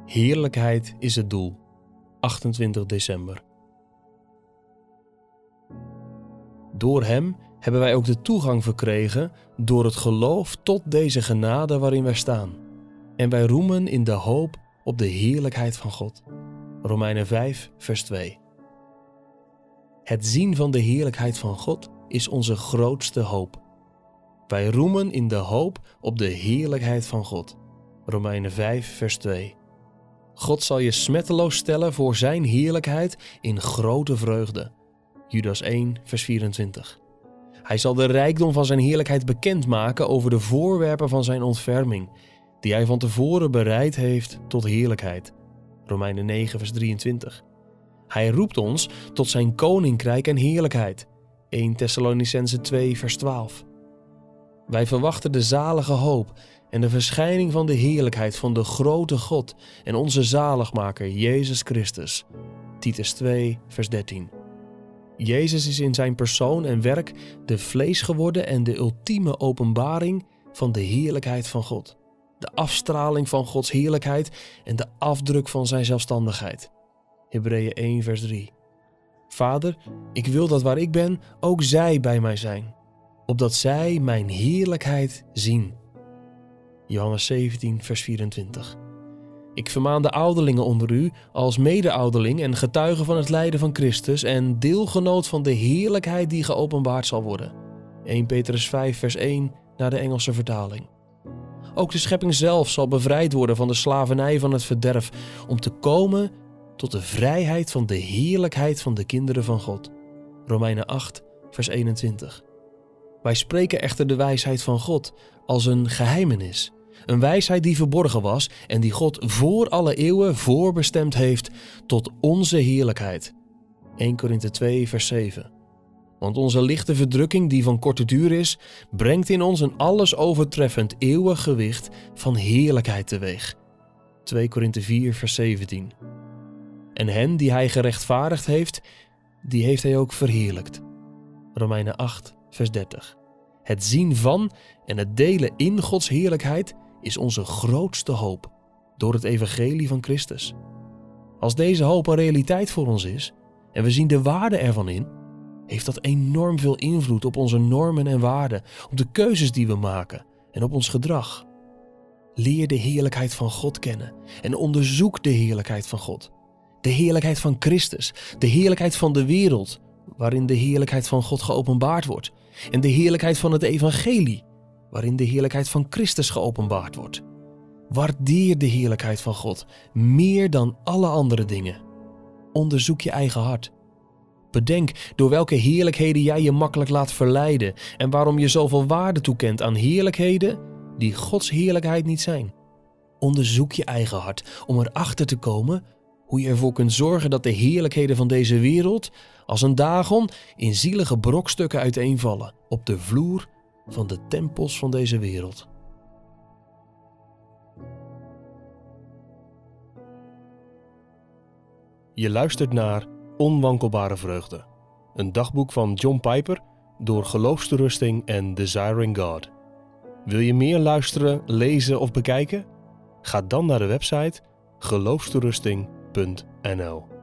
Heerlijkheid is het doel. 28 december. Door Hem hebben wij ook de toegang verkregen door het geloof tot deze genade waarin wij staan. En wij roemen in de hoop op de heerlijkheid van God. Romeinen 5, vers 2. Het zien van de heerlijkheid van God is onze grootste hoop. Wij roemen in de hoop op de heerlijkheid van God. Romeinen 5, vers 2. God zal je smetteloos stellen voor zijn heerlijkheid in grote vreugde. Judas 1, vers 24. Hij zal de rijkdom van zijn heerlijkheid bekendmaken over de voorwerpen van zijn ontferming, die hij van tevoren bereid heeft tot heerlijkheid. Romeinen 9, vers 23. Hij roept ons tot zijn koninkrijk en heerlijkheid. 1 Thessalonicenzen 2, vers 12. Wij verwachten de zalige hoop en de verschijning van de heerlijkheid van de grote God en onze zaligmaker Jezus Christus. Titus 2, vers 13. Jezus is in zijn persoon en werk de vlees geworden en de ultieme openbaring van de heerlijkheid van God. De afstraling van Gods heerlijkheid en de afdruk van zijn zelfstandigheid. Hebreeën 1, vers 3. Vader, ik wil dat waar ik ben, ook zij bij mij zijn, opdat zij mijn heerlijkheid zien. Johannes 17, vers 24. Ik vermaan de ouderlingen onder u als mede-ouderling en getuige van het lijden van Christus en deelgenoot van de heerlijkheid die geopenbaard zal worden. 1 Petrus 5, vers 1 naar de Engelse vertaling. Ook de schepping zelf zal bevrijd worden van de slavernij van het verderf, om te komen tot de vrijheid van de heerlijkheid van de kinderen van God. Romeinen 8, vers 21. Wij spreken echter de wijsheid van God als een geheimenis. Een wijsheid die verborgen was en die God voor alle eeuwen voorbestemd heeft tot onze heerlijkheid. 1 Korinthe 2, vers 7. Want onze lichte verdrukking, die van korte duur is, brengt in ons een alles overtreffend eeuwig gewicht van heerlijkheid teweeg. 2 Korinthe 4, vers 17. En hen die hij gerechtvaardigd heeft, die heeft hij ook verheerlijkt. Romeinen 8, vers 30. Het zien van en het delen in Gods heerlijkheid is onze grootste hoop door het evangelie van Christus. Als deze hoop een realiteit voor ons is en we zien de waarde ervan in, heeft dat enorm veel invloed op onze normen en waarden, op de keuzes die we maken en op ons gedrag. Leer de heerlijkheid van God kennen en onderzoek de heerlijkheid van God. De heerlijkheid van Christus, de heerlijkheid van de wereld, waarin de heerlijkheid van God geopenbaard wordt, en de heerlijkheid van het evangelie, waarin de heerlijkheid van Christus geopenbaard wordt. Waardeer de heerlijkheid van God meer dan alle andere dingen. Onderzoek je eigen hart. Bedenk door welke heerlijkheden jij je makkelijk laat verleiden en waarom je zoveel waarde toekent aan heerlijkheden die Gods heerlijkheid niet zijn. Onderzoek je eigen hart om erachter te komen hoe je ervoor kunt zorgen dat de heerlijkheden van deze wereld als een Dagon in zielige brokstukken uiteenvallen op de vloer van de tempels van deze wereld. Je luistert naar Onwankelbare Vreugde, een dagboek van John Piper door Geloofsterusting en Desiring God. Wil je meer luisteren, lezen of bekijken? Ga dan naar de website geloofsterusting.nl.